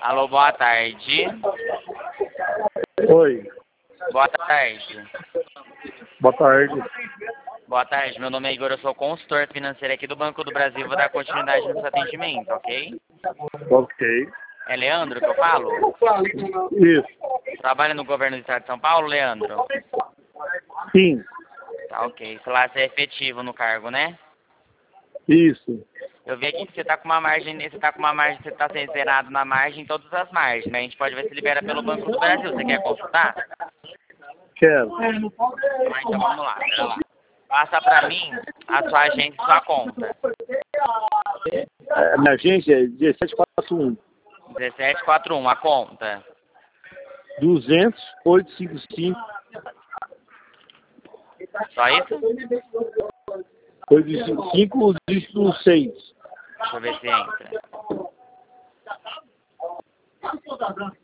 Alô, boa tarde. Oi, Boa tarde. boa tarde. Boa tarde, meu nome é Igor, eu sou consultor financeiro aqui do Banco do Brasil, vou dar continuidade no seu atendimento, ok? Ok. É Leandro que eu falo? Isso, Trabalha no governo do estado de São Paulo, Leandro? sim, Tá ok. Sei lá, você é efetivo no cargo, né? isso. Eu vi aqui que você tá com uma margem, você tá sendo zerado na margem em todas as margens, né? A gente pode ver se libera pelo Banco do Brasil. Você quer consultar? Quero. Ah, então vamos lá, pera lá. Passa pra mim a sua agência e sua conta. Minha agência é 1741 1741, a conta. 200 855 Só isso? 855 dígito 6. Deixa eu ver se entra.